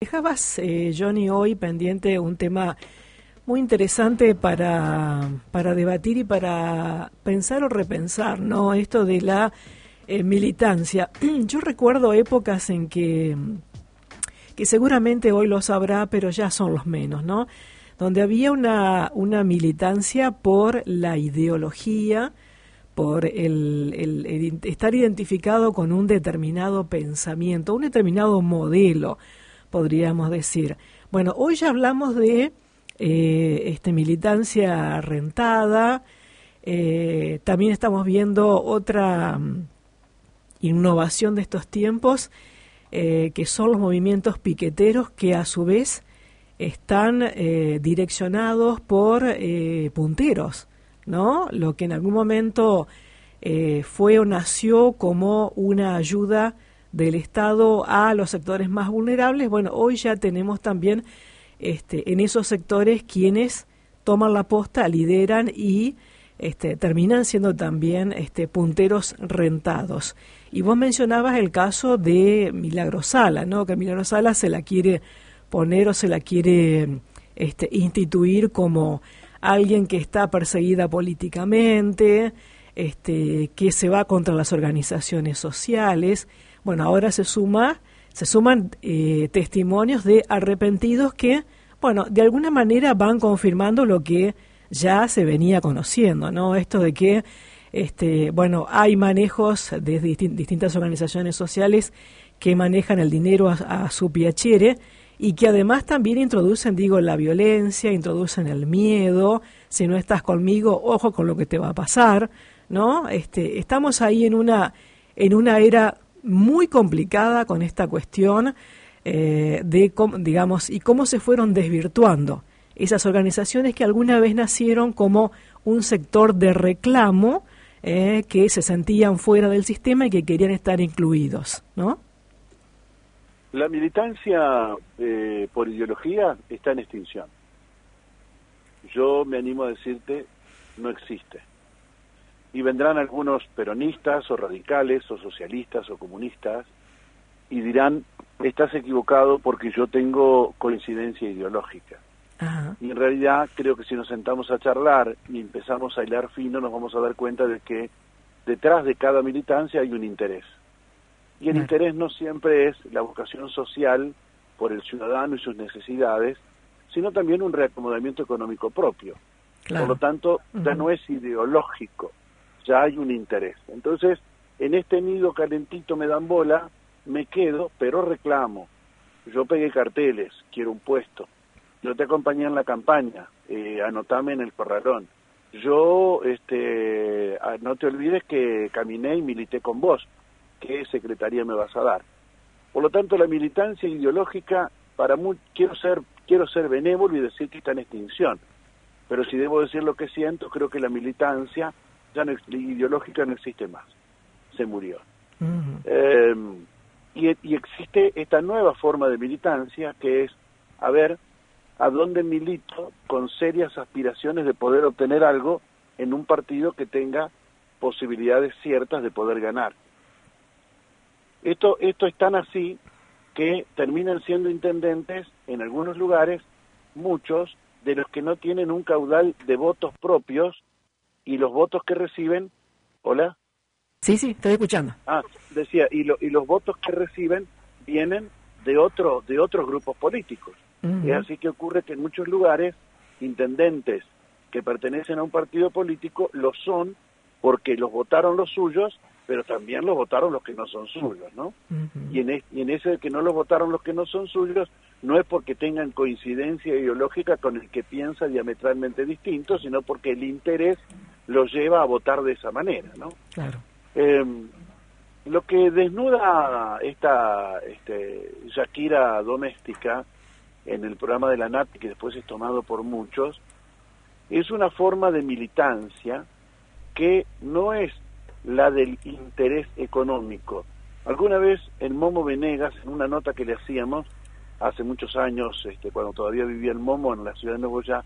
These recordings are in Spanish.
Dejabas, Johnny, hoy pendiente un tema muy interesante para debatir y para pensar o repensar, ¿no? Esto de la militancia. Yo recuerdo épocas en que seguramente hoy lo sabrá, pero ya son los menos, ¿no? Donde había una militancia por la ideología, por el estar identificado con un determinado pensamiento, un determinado modelo, podríamos decir. Bueno, hoy ya hablamos de militancia rentada. También estamos viendo otra innovación de estos tiempos, que son los movimientos piqueteros, que a su vez están direccionados por punteros, ¿no? Lo que en algún momento fue o nació como una ayuda del Estado a los sectores más vulnerables. Bueno, hoy ya tenemos también en esos sectores quienes toman la posta, lideran y terminan siendo también punteros rentados. Y vos mencionabas el caso de Milagro Sala, ¿no? Que Milagro Sala se la quiere poner o se la quiere instituir como alguien que está perseguida políticamente, que se va contra las organizaciones sociales. Bueno, ahora se suman testimonios de arrepentidos que, bueno, de alguna manera van confirmando lo que ya se venía conociendo, ¿no? Esto de que, hay manejos de distintas organizaciones sociales que manejan el dinero a su piacere y que además también introducen, la violencia, introducen el miedo. Si no estás conmigo, ojo con lo que te va a pasar, ¿no? Estamos ahí en una era muy complicada con esta cuestión de cómo se fueron desvirtuando esas organizaciones que alguna vez nacieron como un sector de reclamo, que se sentían fuera del sistema y que querían estar incluidos, ¿no? La militancia por ideología está en extinción. Yo me animo a decirte, no existe. Y vendrán algunos peronistas o radicales o socialistas o comunistas y dirán, estás equivocado porque yo tengo coincidencia ideológica. Ajá. Y en realidad creo que si nos sentamos a charlar y empezamos a hilar fino, nos vamos a dar cuenta de que detrás de cada militancia hay un interés. Y el interés no siempre es la vocación social por el ciudadano y sus necesidades, sino también un reacomodamiento económico propio. Claro. Por lo tanto, ya no es ideológico, ya hay un interés. Entonces, en este nido calentito me dan bola, me quedo, pero reclamo. Yo pegué carteles, quiero un puesto. Yo te acompañé en la campaña, anotame en el corralón. Yo, no te olvides que caminé y milité con vos. ¿Qué secretaría me vas a dar? Por lo tanto, la militancia ideológica, quiero ser benévolo y decir que está en extinción. Pero si debo decir lo que siento, creo que la militancia ideológica no existe más. Se murió. Uh-huh. Y existe esta nueva forma de militancia que es, a ver, a dónde milito con serias aspiraciones de poder obtener algo en un partido que tenga posibilidades ciertas de poder ganar. Esto es tan así que terminan siendo intendentes en algunos lugares, muchos de los que no tienen un caudal de votos propios y los votos que reciben... ¿Hola? Sí, estoy escuchando. Decía, y los votos que reciben vienen de otros grupos políticos. Uh-huh. Es así que ocurre que en muchos lugares, intendentes que pertenecen a un partido político lo son porque los votaron los suyos, pero también los votaron los que no son suyos, ¿no? Uh-huh. Y en ese de que no los votaron los que no son suyos, no es porque tengan coincidencia ideológica con el que piensa diametralmente distinto, sino porque el interés los lleva a votar de esa manera, ¿no? Claro. Lo que desnuda esta Shakira doméstica en el programa de la NAT, que después es tomado por muchos, es una forma de militancia que no es la del interés económico. Alguna vez el Momo Venegas, en una nota que le hacíamos hace muchos años, cuando todavía vivía el Momo en la ciudad de Nuevo Ya,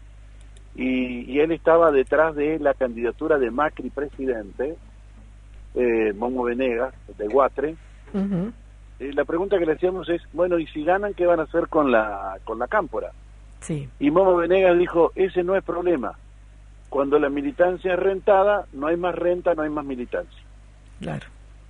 y él estaba detrás de la candidatura de Macri presidente, Momo Venegas, de Guatre, uh-huh. la pregunta que le hacíamos es, bueno, y si ganan, ¿qué van a hacer con la cámpora? Sí. Y Momo Venegas dijo, ese no es problema. Cuando la militancia es rentada, no hay más renta, no hay más militancia. Claro.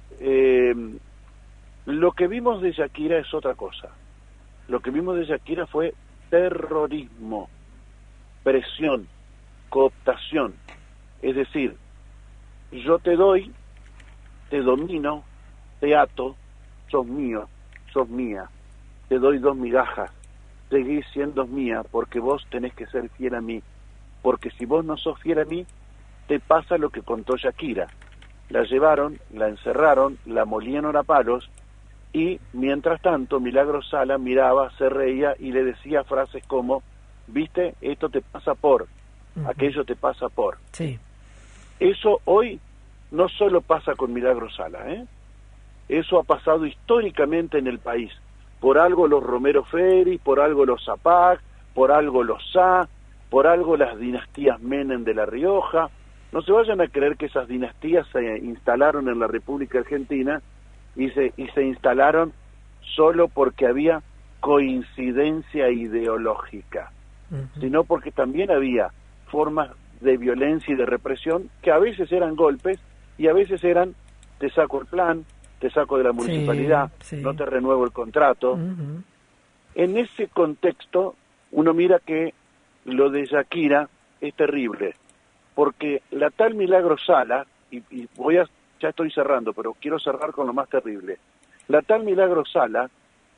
Lo que vimos de Shakira es otra cosa. Lo que vimos de Shakira fue terrorismo, presión, cooptación. Es decir, yo te doy, te domino, te ato, sos mío, sos mía, te doy 2 migajas, seguís siendo mía porque vos tenés que ser fiel a mí, porque si vos no sos fiel a mí, te pasa lo que contó Shakira. La llevaron, la encerraron, la molieron a palos y mientras tanto Milagros Sala miraba, se reía y le decía frases como, viste, esto te pasa por, aquello te pasa por. Sí. Eso hoy no solo pasa con Milagros Sala, eso ha pasado históricamente en el país. Por algo los Romero Feri, por algo los Zapac, por algo los Sá, por algo las dinastías Menem de La Rioja. No se vayan a creer que esas dinastías se instalaron en la República Argentina y se instalaron solo porque había coincidencia ideológica, sino porque también había formas de violencia y de represión que a veces eran golpes y a veces eran te saco el plan, te saco de la municipalidad, sí. No te renuevo el contrato. En ese contexto uno mira que lo de Shakira es terrible, porque la tal Milagros Sala, y ya estoy cerrando, pero quiero cerrar con lo más terrible. La tal Milagros Sala,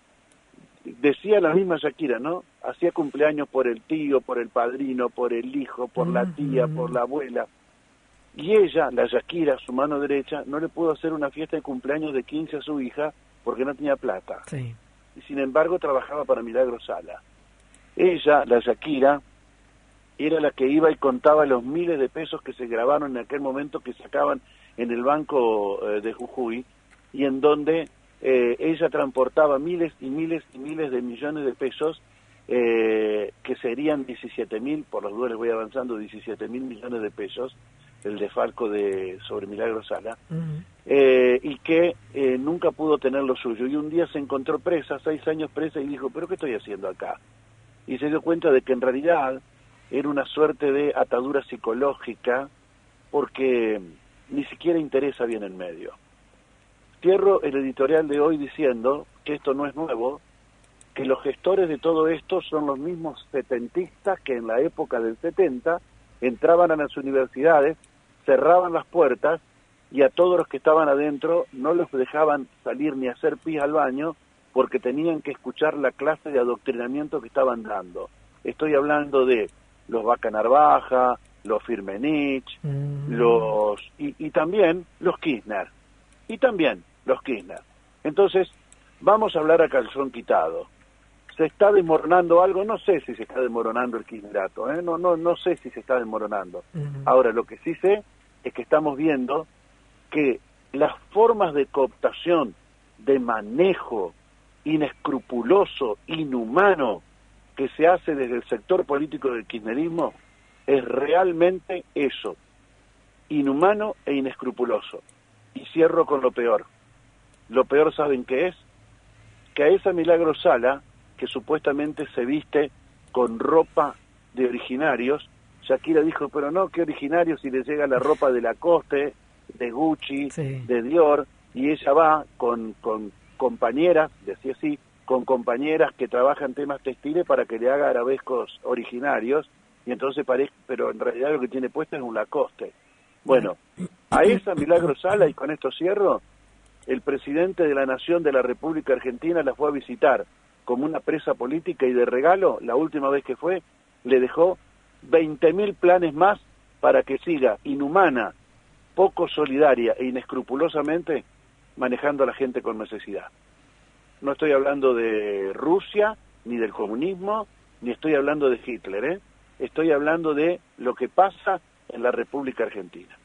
decía la misma Shakira, ¿no? Hacía cumpleaños por el tío, por el padrino, por el hijo, por la tía, por la abuela. Y ella, la Shakira, su mano derecha, no le pudo hacer una fiesta de cumpleaños de 15 a su hija porque no tenía plata. Sí. Y sin embargo trabajaba para Milagros Sala. Ella, la Shakira, era la que iba y contaba los miles de pesos que se grabaron en aquel momento que sacaban en el banco de Jujuy y en donde ella transportaba miles y miles y miles de millones de pesos que serían 17.000, por las dudas les voy avanzando, 17.000 millones de pesos, el desfalco sobre Milagros Sala, y que nunca pudo tener lo suyo. Y un día se encontró presa, 6 años presa, y dijo, ¿pero qué estoy haciendo acá? Y se dio cuenta de que en realidad era una suerte de atadura psicológica porque ni siquiera interesa bien en medio. Cierro el editorial de hoy diciendo que esto no es nuevo, que los gestores de todo esto son los mismos setentistas que en la época del 70 entraban a las universidades, cerraban las puertas y a todos los que estaban adentro no los dejaban salir ni hacer pis al baño porque tenían que escuchar la clase de adoctrinamiento que estaban dando. Estoy hablando de los Vaca Narvaja, los Firmenich, y también los Kirchner. Entonces, vamos a hablar a calzón quitado. ¿Se está desmoronando algo? No sé si se está desmoronando el kirchnerato, no sé si se está desmoronando. Ahora, lo que sí sé es que estamos viendo que las formas de cooptación, de manejo inescrupuloso, inhumano, que se hace desde el sector político del kirchnerismo, es realmente eso, inhumano e inescrupuloso. Y cierro con lo peor. Lo peor, ¿saben qué es? Que a esa Milagros Sala, que supuestamente se viste con ropa de originarios, Shakira dijo, pero no, ¿qué originarios si le llega la ropa de Lacoste, de Gucci, de Dior? Y ella va con compañeras, decía así, con compañeras que trabajan temas textiles para que le haga arabescos originarios, y entonces parece, pero en realidad lo que tiene puesto es un Lacoste. Bueno, a esa Milagros Sala, y con esto cierro, el presidente de la Nación de la República Argentina la fue a visitar como una presa política y de regalo, la última vez que fue, le dejó 20.000 planes más para que siga inhumana, poco solidaria e inescrupulosamente manejando a la gente con necesidad. No estoy hablando de Rusia, ni del comunismo, ni estoy hablando de Hitler, Estoy hablando de lo que pasa en la República Argentina.